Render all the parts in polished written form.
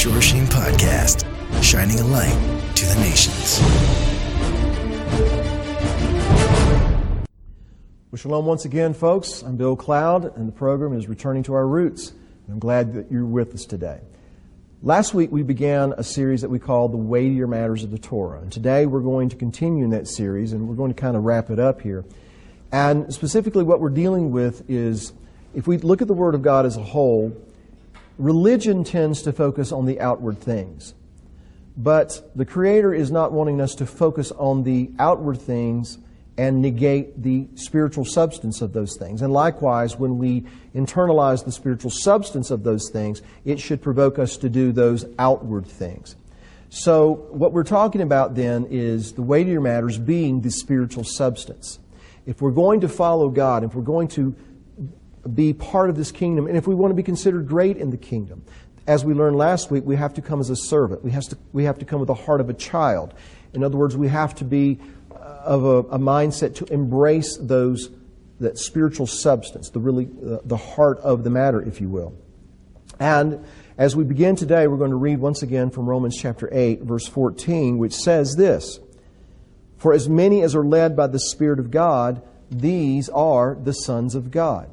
Shore Sheen Podcast, shining a light to the nations. Well, shalom once again, folks. I'm Bill Cloud, and the program is Returning to Our Roots. I'm glad that you're with us today. Last week, we began a series that we called The Weightier Matters of the Torah. And today, we're going to continue in that series, and we're going to kind of wrap it up here. And specifically, what we're dealing with is, if we look at the Word of God as a whole, religion tends to focus on the outward things. But the Creator is not wanting us to focus on the outward things and negate the spiritual substance of those things. And likewise, when we internalize the spiritual substance of those things, it should provoke us to do those outward things. So what we're talking about then is the weightier matters being the spiritual substance. If we're going to follow God, if we're going to be part of this kingdom, and if we want to be considered great in the kingdom, as we learned last week, we have to come as a servant. We have to come with the heart of a child. In other words, we have to be of a mindset to embrace that spiritual substance, the heart of the matter, if you will. And as we begin today, we're going to read once again from Romans chapter 8, verse 14, which says this: "For as many as are led by the Spirit of God, these are the sons of God."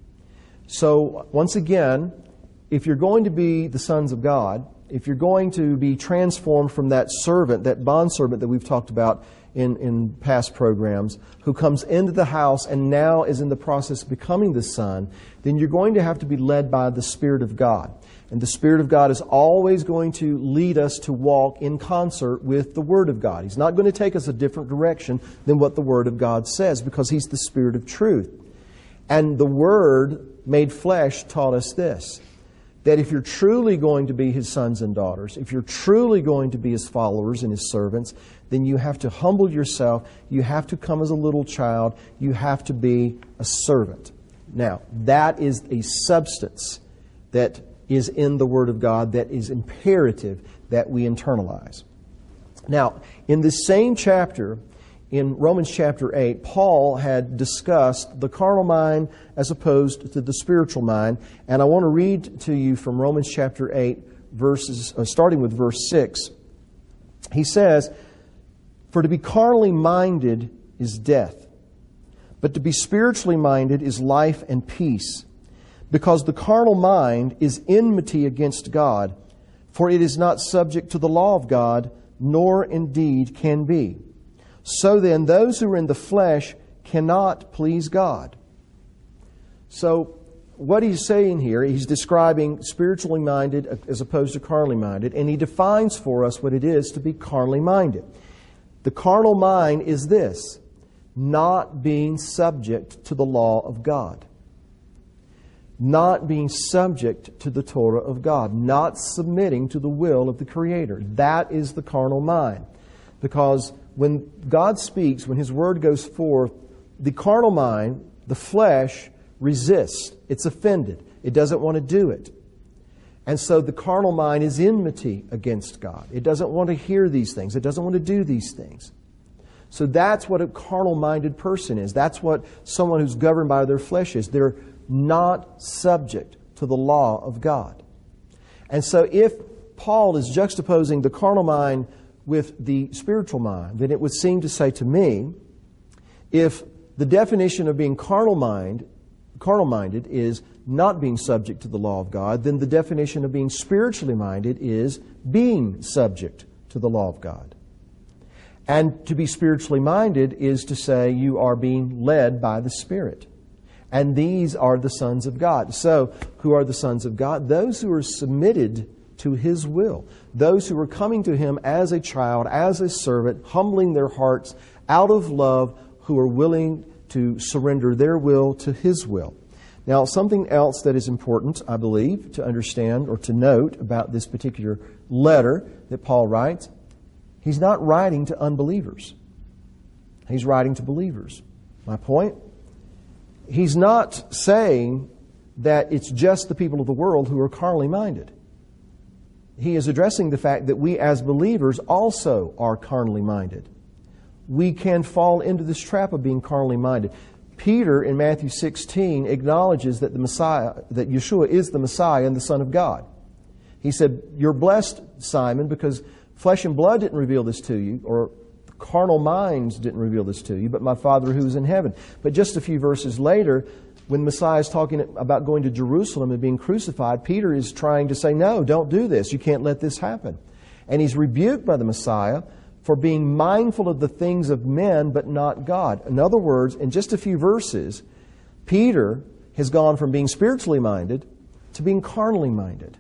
So, once again, if you're going to be the sons of God, if you're going to be transformed from that servant, that bondservant that we've talked about in past programs, who comes into the house and now is in the process of becoming the son, then you're going to have to be led by the Spirit of God. And the Spirit of God is always going to lead us to walk in concert with the Word of God. He's not going to take us a different direction than what the Word of God says, because He's the Spirit of truth. And the Word made flesh taught us this: that if you're truly going to be His sons and daughters, if you're truly going to be His followers and His servants, then you have to humble yourself, you have to come as a little child, you have to be a servant. Now, that is a substance that is in the Word of God that is imperative that we internalize. Now, in this same chapter, in Romans chapter 8, Paul had discussed the carnal mind as opposed to the spiritual mind. And I want to read to you from Romans chapter 8, starting with verse 6. He says, "For to be carnally minded is death, but to be spiritually minded is life and peace. Because the carnal mind is enmity against God, for it is not subject to the law of God, nor indeed can be. So then, those who are in the flesh cannot please God." So, what he's saying here, he's describing spiritually minded as opposed to carnally minded, and he defines for us what it is to be carnally minded. The carnal mind is this: not being subject to the law of God. Not being subject to the Torah of God. Not submitting to the will of the Creator. That is the carnal mind. Because when God speaks, when His Word goes forth, the carnal mind, the flesh, resists. It's offended. It doesn't want to do it. And so the carnal mind is enmity against God. It doesn't want to hear these things. It doesn't want to do these things. So that's what a carnal-minded person is. That's what someone who's governed by their flesh is. They're not subject to the law of God. And so if Paul is juxtaposing the carnal mind with the spiritual mind, then it would seem to say to me, if the definition of being carnal-minded is not being subject to the law of God, then the definition of being spiritually minded is being subject to the law of God. And to be spiritually minded is to say you are being led by the Spirit. And these are the sons of God. So, who are the sons of God? Those who are submitted to His will. Those who are coming to Him as a child, as a servant, humbling their hearts out of love, who are willing to surrender their will to His will. Now, something else that is important, I believe, to understand or to note about this particular letter that Paul writes, he's not writing to unbelievers. He's writing to believers. My point? He's not saying that it's just the people of the world who are carnally minded. He is addressing the fact that we as believers also are carnally minded. We can fall into this trap of being carnally minded. Peter in Matthew 16 acknowledges that Yeshua is the Messiah and the Son of God. He said, "You're blessed, Simon, because flesh and blood didn't reveal this to you, or carnal minds didn't reveal this to you, but my Father who is in heaven." But just a few verses later, when Messiah is talking about going to Jerusalem and being crucified, Peter is trying to say, "No, don't do this. You can't let this happen." And he's rebuked by the Messiah for being mindful of the things of men, but not God. In other words, in just a few verses, Peter has gone from being spiritually minded to being carnally minded.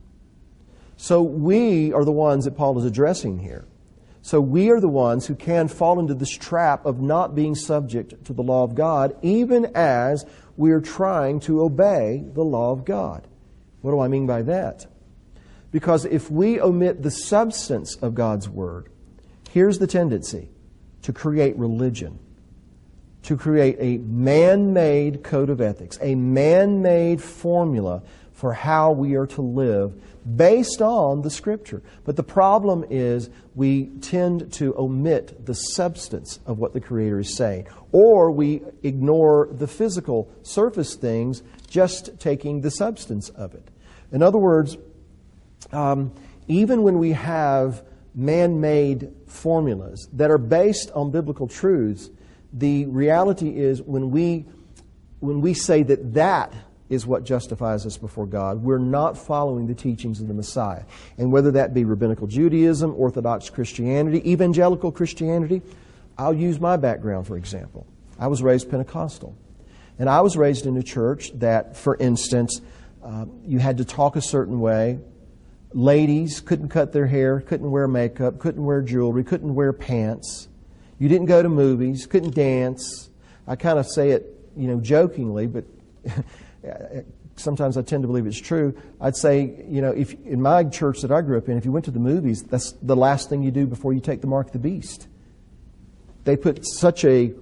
So we are the ones that Paul is addressing here. So we are the ones who can fall into this trap of not being subject to the law of God, even as we are trying to obey the law of God. What do I mean by that? Because if we omit the substance of God's Word, here's the tendency: to create religion, to create a man-made code of ethics, a man-made formula for how we are to live based on the Scripture. But the problem is we tend to omit the substance of what the Creator is saying. Or we ignore the physical surface things, just taking the substance of it. In other words, even when we have man-made formulas that are based on biblical truths, the reality is when we say that is what justifies us before God, we're not following the teachings of the Messiah. And whether that be rabbinical Judaism, Orthodox Christianity, evangelical Christianity, I'll use my background for example. I was raised Pentecostal. And I was raised in a church that, for instance, you had to talk a certain way. Ladies couldn't cut their hair, couldn't wear makeup, couldn't wear jewelry, couldn't wear pants. You didn't go to movies, couldn't dance. I kind of say it, jokingly, but sometimes I tend to believe it's true. I'd say, if in my church that I grew up in, if you went to the movies, that's the last thing you do before you take the mark of the beast. They put such a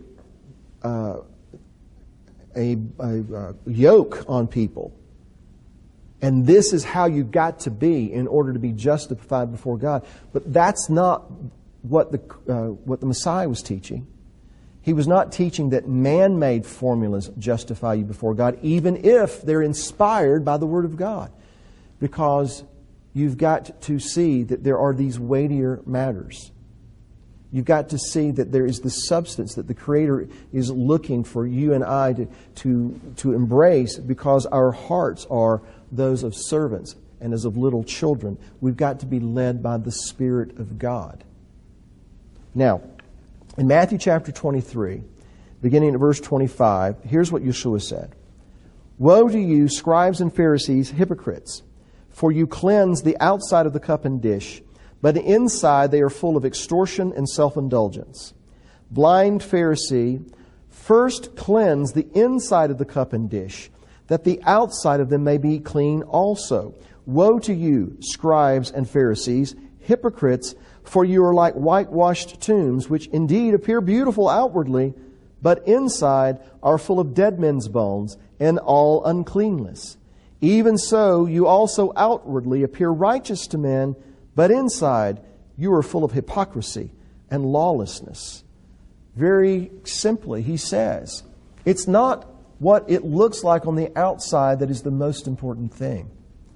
yoke on people. And this is how you got to be in order to be justified before God. But that's not what the Messiah was teaching. He was not teaching that man-made formulas justify you before God, even if they're inspired by the Word of God. Because you've got to see that there are these weightier matters. You've got to see that there is the substance that the Creator is looking for you and I to embrace, because our hearts are those of servants and as of little children. We've got to be led by the Spirit of God. Now, in Matthew chapter 23, beginning at verse 25, here's what Yeshua said. "Woe to you, scribes and Pharisees, hypocrites! For you cleanse the outside of the cup and dish, but inside they are full of extortion and self-indulgence. Blind Pharisee, first cleanse the inside of the cup and dish, that the outside of them may be clean also. Woe to you, scribes and Pharisees, hypocrites! For you are like whitewashed tombs, which indeed appear beautiful outwardly, but inside are full of dead men's bones and all uncleanness. Even so, you also outwardly appear righteous to men, but inside you are full of hypocrisy and lawlessness." Very simply, he says, it's not what it looks like on the outside that is the most important thing.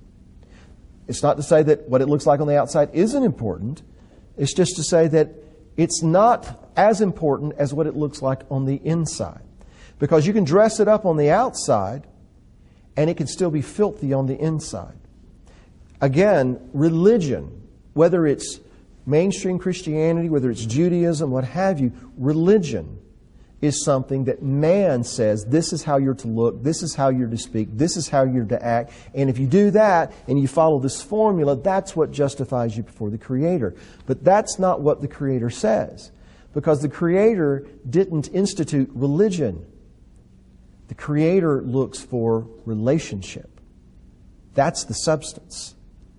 It's not to say that what it looks like on the outside isn't important. It's just to say that it's not as important as what it looks like on the inside. Because you can dress it up on the outside, and it can still be filthy on the inside. Again, religion, whether it's mainstream Christianity, whether it's Judaism, what have you, religion is something that man says, this is how you're to look, this is how you're to speak, this is how you're to act. And if you do that and you follow this formula, that's what justifies you before the Creator. But that's not what the Creator says. Because the Creator didn't institute religion. The Creator looks for relationship. That's the substance.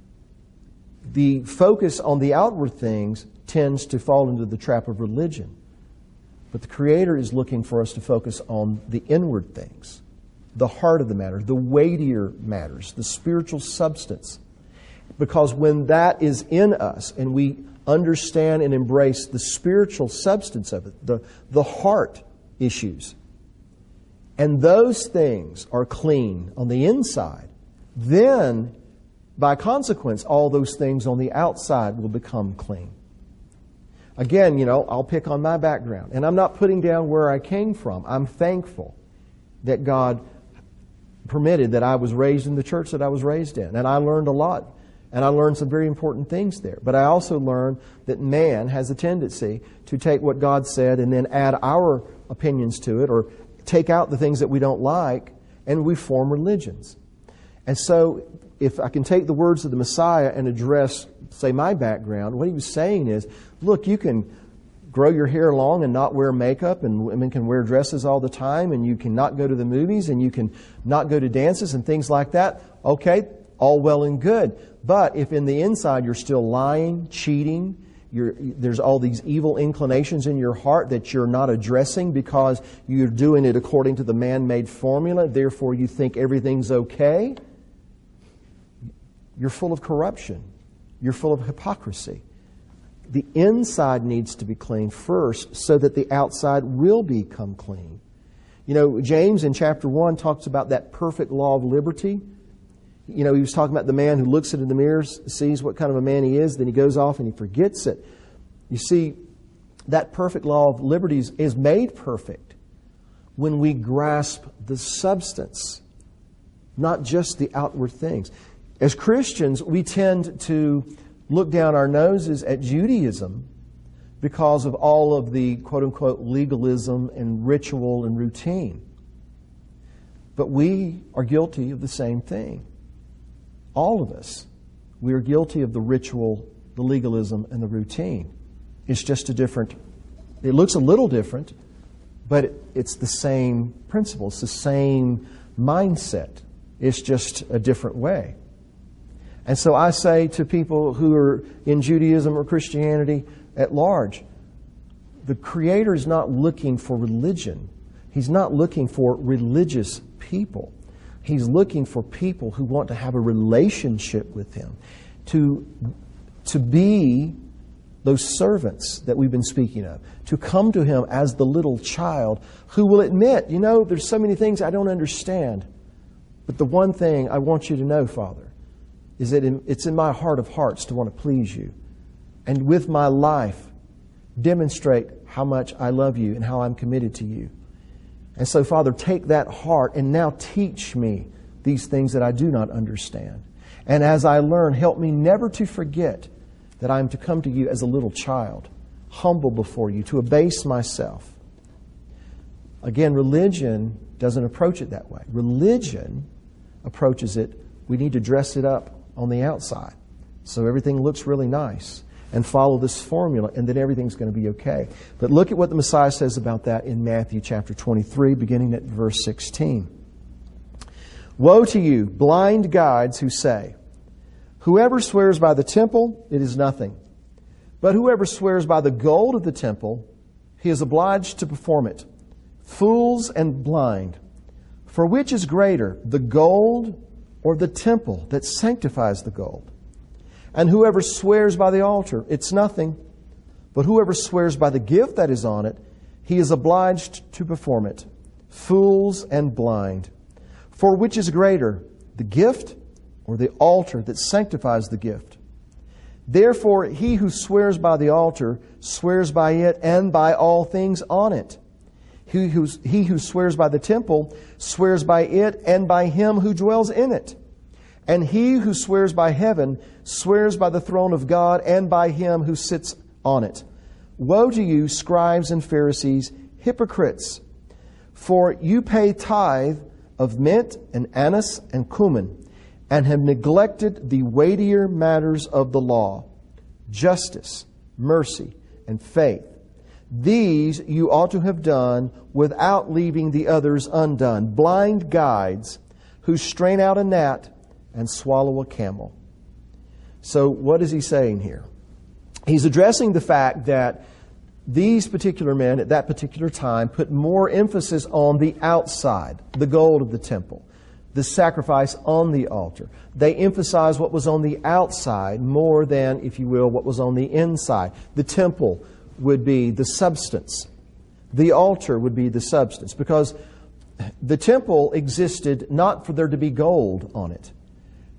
The focus on the outward things tends to fall into the trap of religion. But the Creator is looking for us to focus on the inward things, the heart of the matter, the weightier matters, the spiritual substance. Because when that is in us and we understand and embrace the spiritual substance of it, the heart issues, and those things are clean on the inside, then by consequence, all those things on the outside will become clean. Again, I'll pick on my background. And I'm not putting down where I came from. I'm thankful that God permitted that I was raised in the church that I was raised in. And I learned a lot. And I learned some very important things there. But I also learned that man has a tendency to take what God said and then add our opinions to it, or take out the things that we don't like, and we form religions. And so, if I can take the words of the Messiah and address, say, my background, what he was saying is, look, you can grow your hair long and not wear makeup, and women can wear dresses all the time, and you can not go to the movies, and you can not go to dances and things like that. Okay, all well and good. But if in the inside you're still lying, cheating, there's all these evil inclinations in your heart that you're not addressing because you're doing it according to the man-made formula, therefore you think everything's okay, you're full of corruption. You're full of hypocrisy. The inside needs to be clean first so that the outside will become clean. James in chapter 1 talks about that perfect law of liberty. He was talking about the man who looks into the mirror, sees what kind of a man he is, then he goes off and he forgets it. You see, that perfect law of liberty is made perfect when we grasp the substance, not just the outward things. As Christians, we tend to look down our noses at Judaism because of all of the quote-unquote legalism and ritual and routine. But we are guilty of the same thing. All of us. We are guilty of the ritual, the legalism, and the routine. It's just it looks a little different, but it's the same principle. It's the same mindset. It's just a different way. And so I say to people who are in Judaism or Christianity at large, the Creator is not looking for religion. He's not looking for religious people. He's looking for people who want to have a relationship with Him, to be those servants that we've been speaking of, to come to Him as the little child who will admit, there's so many things I don't understand, but the one thing I want you to know, Father, is that it's in my heart of hearts to want to please you, and with my life demonstrate how much I love you and how I'm committed to you. And so, Father, take that heart and now teach me these things that I do not understand. And as I learn, help me never to forget that I am to come to you as a little child, humble before you, to abase myself. Again, religion doesn't approach it that way. Religion approaches it, we need to dress it up on the outside so everything looks really nice, and follow this formula, and then everything's going to be okay. But look at what the Messiah says about that in Matthew chapter 23, beginning at verse 16. Woe to you, blind guides, who say, whoever swears by the temple, it is nothing. But whoever swears by the gold of the temple, he is obliged to perform it. Fools and blind. For which is greater, the gold or the temple that sanctifies the gold? And whoever swears by the altar, it's nothing. But whoever swears by the gift that is on it, he is obliged to perform it. Fools and blind. For which is greater, the gift or the altar that sanctifies the gift? Therefore, he who swears by the altar swears by it and by all things on it. He who swears by the temple swears by it and by Him who dwells in it. And he who swears by heaven swears by the throne of God and by Him who sits on it. Woe to you, scribes and Pharisees, hypocrites! For you pay tithe of mint and anise and cumin, and have neglected the weightier matters of the law, justice, mercy, and faith. These you ought to have done without leaving the others undone. Blind guides who strain out a gnat and swallow a camel. So what is he saying here? He's addressing the fact that these particular men at that particular time put more emphasis on the outside, the gold of the temple, the sacrifice on the altar. They emphasized what was on the outside more than, if you will, what was on the inside. The temple would be the substance. The altar would be the substance, because the temple existed not for there to be gold on it.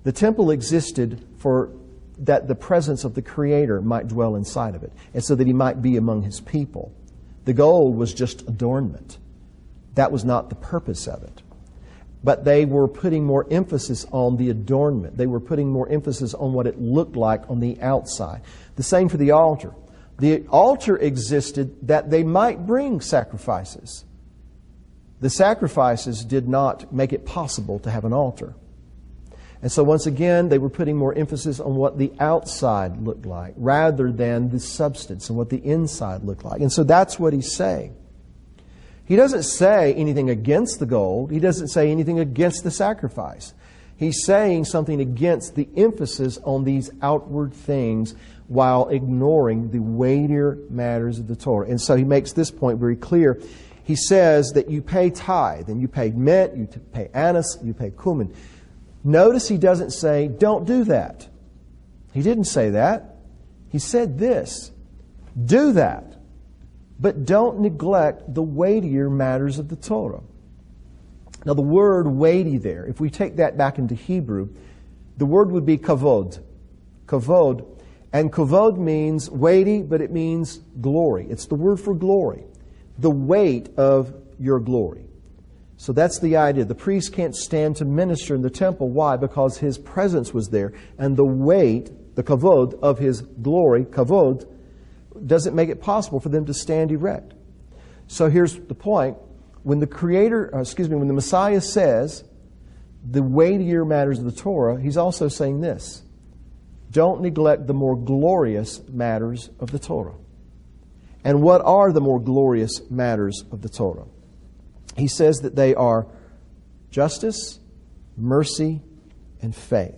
The temple existed for that the presence of the Creator might dwell inside of it, and so that He might be among His people. The gold was just adornment. That was not the purpose of it. But they were putting more emphasis on the adornment. They were putting more emphasis on what it looked like on the outside. The same for the altar. The altar existed that they might bring sacrifices. The sacrifices did not make it possible to have an altar. And so once again, they were putting more emphasis on what the outside looked like rather than the substance and what the inside looked like. And so that's what he's saying. He doesn't say anything against the gold. He doesn't say anything against the sacrifice. He's saying something against the emphasis on these outward things while ignoring the weightier matters of the Torah. And so he makes this point very clear. He says that you pay tithe, and you pay mint, you pay anise, you pay cumin. Notice he doesn't say, don't do that. He didn't say that. He said this, do that, but don't neglect the weightier matters of the Torah. Now the word weighty there, if we take that back into Hebrew, the word would be kavod. Kavod. And kavod means weighty, but it means glory. It's the word for glory. The weight of your glory. So that's the idea. The priest can't stand to minister in the temple. Why? Because his presence was there. And the weight, the kavod of his glory, kavod, doesn't make it possible for them to stand erect. So here's the point. When when the Messiah says the weightier matters of the Torah, he's also saying this. Don't neglect the more glorious matters of the Torah. And what are the more glorious matters of the Torah? He says that they are justice, mercy, and faith.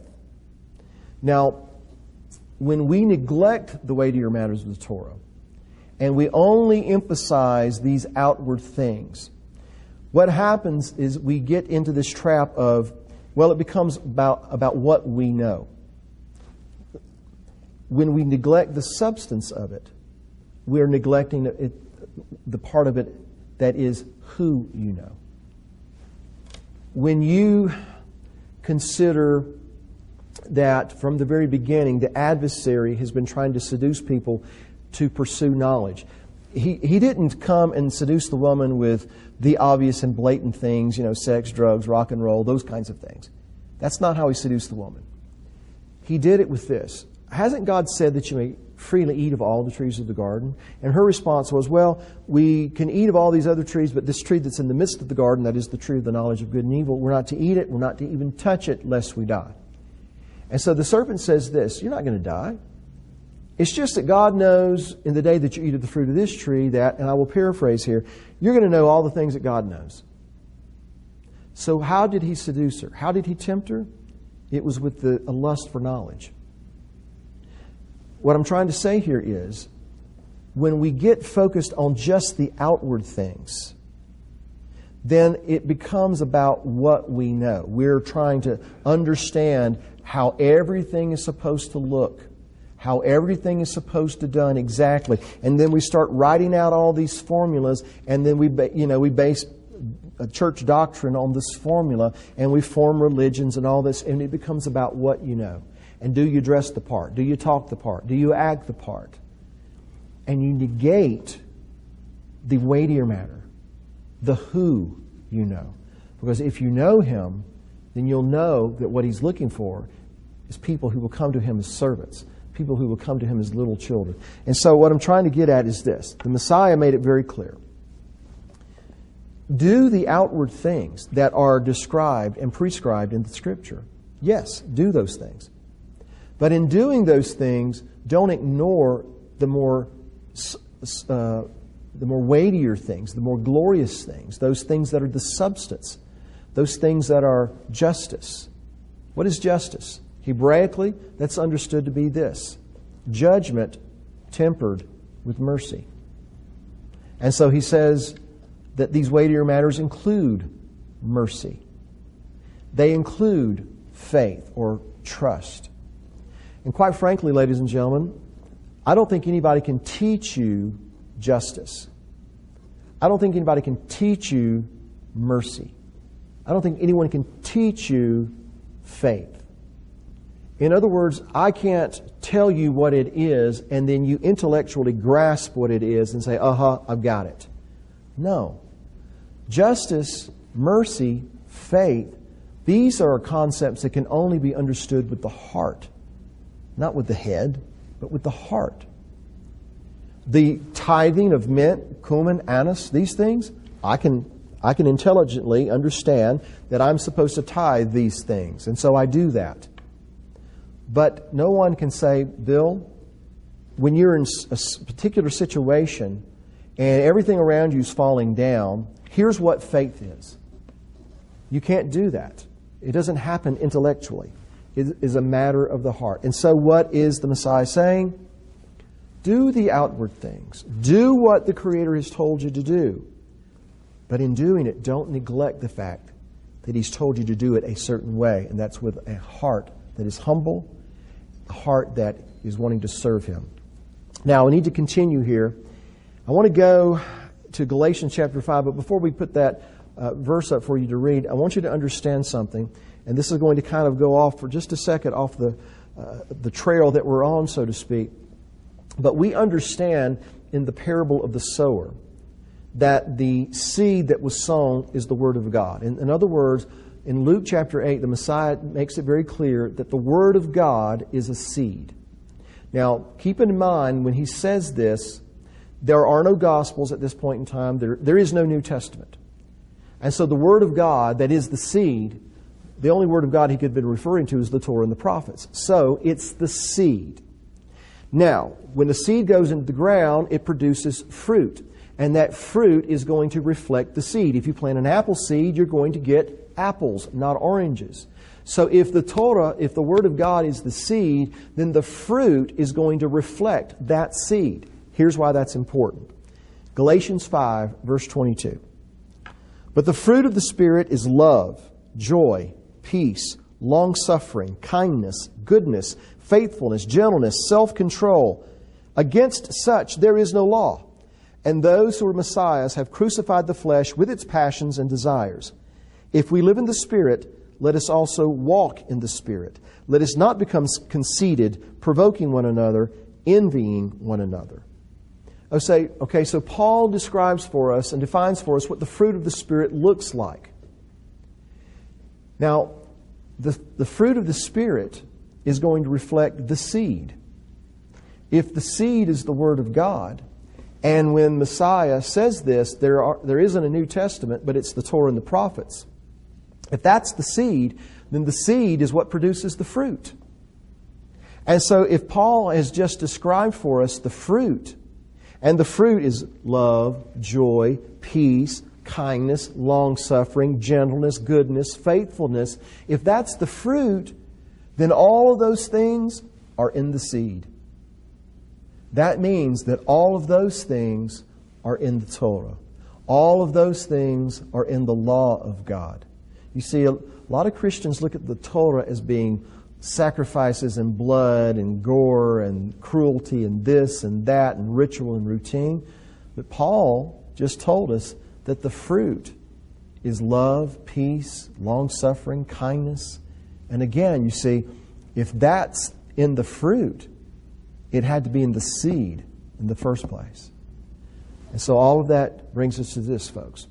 Now, when we neglect the weightier matters of the Torah, and we only emphasize these outward things, what happens is we get into this trap of, well, it becomes about what we know. When we neglect the substance of it, we're neglecting the part of it that is who you know. When you consider that from the very beginning, the adversary has been trying to seduce people to pursue knowledge. He didn't come and seduce the woman with the obvious and blatant things, sex, drugs, rock and roll, those kinds of things. That's not how he seduced the woman. He did it with this. Hasn't God said that you may freely eat of all the trees of the garden? And her response was, well, we can eat of all these other trees, but this tree that's in the midst of the garden, that is the tree of the knowledge of good and evil, we're not to eat it, we're not to even touch it, lest we die. And so the serpent says this, you're not going to die. It's just that God knows in the day that you eat of the fruit of this tree that, and I will paraphrase here, you're going to know all the things that God knows. So how did he seduce her? How did he tempt her? It was with a lust for knowledge. What I'm trying to say here is, when we get focused on just the outward things, then it becomes about what we know. We're trying to understand how everything is supposed to look, how everything is supposed to be done exactly. And then we start writing out all these formulas, and then we base a church doctrine on this formula, and we form religions and all this, and it becomes about what you know. And do you dress the part? Do you talk the part? Do you act the part? And you negate the weightier matter, the who you know. Because if you know Him, then you'll know that what He's looking for is people who will come to Him as servants, people who will come to Him as little children. And so what I'm trying to get at is this. The Messiah made it very clear. Do the outward things that are described and prescribed in the Scripture. Yes, do those things. But in doing those things, don't ignore the more weightier things, the more glorious things, those things that are the substance, those things that are justice. What is justice? Hebraically, that's understood to be this: judgment tempered with mercy. And so he says that these weightier matters include mercy. They include faith or trust. And quite frankly, ladies and gentlemen, I don't think anybody can teach you justice. I don't think anybody can teach you mercy. I don't think anyone can teach you faith. In other words, I can't tell you what it is and then you intellectually grasp what it is and say, I've got it. No. Justice, mercy, faith, these are concepts that can only be understood with the heart. Not with the head, but with the heart. The tithing of mint, cumin, anise, these things, I can intelligently understand that I'm supposed to tithe these things. And so I do that. But no one can say, Bill, when you're in a particular situation and everything around you is falling down, here's what faith is. You can't do that. It doesn't happen intellectually. It is a matter of the heart. And so what is the Messiah saying? Do the outward things. Do what the Creator has told you to do. But in doing it, don't neglect the fact that He's told you to do it a certain way. And that's with a heart that is humble, a heart that is wanting to serve Him. Now, we need to continue here. I want to go to Galatians chapter 5, but before we put that verse up for you to read, I want you to understand something. And this is going to kind of go off for just a second off the trail that we're on, so to speak. But we understand in the parable of the sower that the seed that was sown is the Word of God. In other words, in Luke chapter 8, the Messiah makes it very clear that the Word of God is a seed. Now, keep in mind, when He says this, there are no Gospels at this point in time. There is no New Testament. And so the Word of God, that is the seed, the only Word of God He could have been referring to is the Torah and the prophets. So it's the seed. Now, when the seed goes into the ground, it produces fruit. And that fruit is going to reflect the seed. If you plant an apple seed, you're going to get apples, not oranges. So if the Torah, if the Word of God is the seed, then the fruit is going to reflect that seed. Here's why that's important. Galatians 5, verse 22. But the fruit of the Spirit is love, joy, peace, long-suffering, kindness, goodness, faithfulness, gentleness, self-control. Against such there is no law. And those who are Messiahs have crucified the flesh with its passions and desires. If we live in the Spirit, let us also walk in the Spirit. Let us not become conceited, provoking one another, envying one another. Okay, so Paul describes for us and defines for us what the fruit of the Spirit looks like. Now, the fruit of the Spirit is going to reflect the seed. If the seed is the Word of God, and when Messiah says this, there isn't a New Testament, but it's the Torah and the prophets. If that's the seed, then the seed is what produces the fruit. And so if Paul has just described for us the fruit, and the fruit is love, joy, peace, kindness, long-suffering, gentleness, goodness, faithfulness, if that's the fruit, then all of those things are in the seed. That means that all of those things are in the Torah. All of those things are in the law of God. You see, a lot of Christians look at the Torah as being sacrifices and blood and gore and cruelty and this and that and ritual and routine. But Paul just told us that the fruit is love, peace, long-suffering, kindness. And again, you see, if that's in the fruit, it had to be in the seed in the first place. And so all of that brings us to this, folks.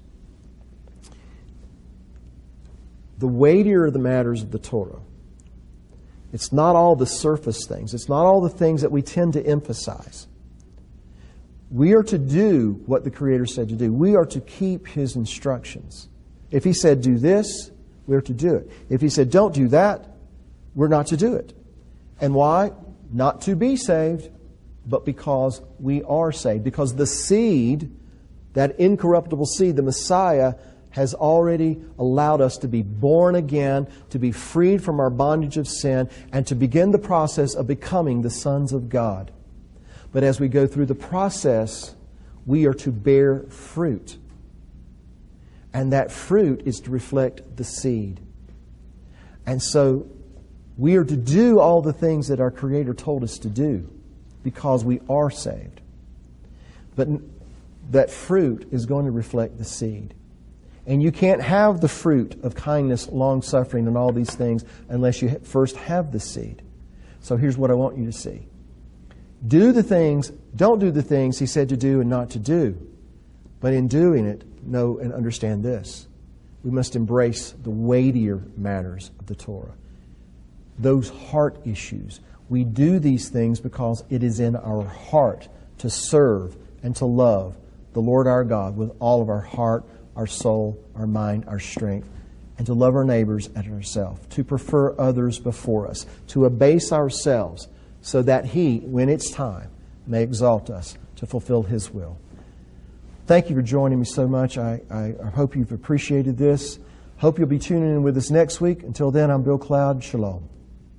The weightier the matters of the Torah, it's not all the surface things. It's not all the things that we tend to emphasize. We are to do what the Creator said to do. We are to keep His instructions. If He said, do this, we're to do it. If He said, don't do that, we're not to do it. And why? Not to be saved, but because we are saved. Because the seed, that incorruptible seed, the Messiah, has already allowed us to be born again, to be freed from our bondage of sin, and to begin the process of becoming the sons of God. But as we go through the process, we are to bear fruit. And that fruit is to reflect the seed. And so we are to do all the things that our Creator told us to do because we are saved. But that fruit is going to reflect the seed. And you can't have the fruit of kindness, long-suffering, and all these things unless you first have the seed. So here's what I want you to see. Don't do the things He said to do and not to do. But in doing it, know and understand this. We must embrace the weightier matters of the Torah. Those heart issues. We do these things because it is in our heart to serve and to love the Lord our God with all of our heart, our soul, our mind, our strength, and to love our neighbors as ourselves, to prefer others before us, to abase ourselves so that He, when it's time, may exalt us to fulfill His will. Thank you for joining me so much. I hope you've appreciated this. Hope you'll be tuning in with us next week. Until then, I'm Bill Cloud. Shalom.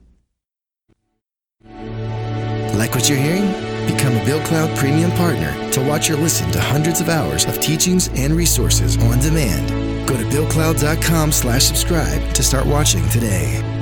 Like what you're hearing? Become a Bill Cloud Premium Partner to watch or listen to hundreds of hours of teachings and resources on demand. Go to BillCloud.com/subscribe to start watching today.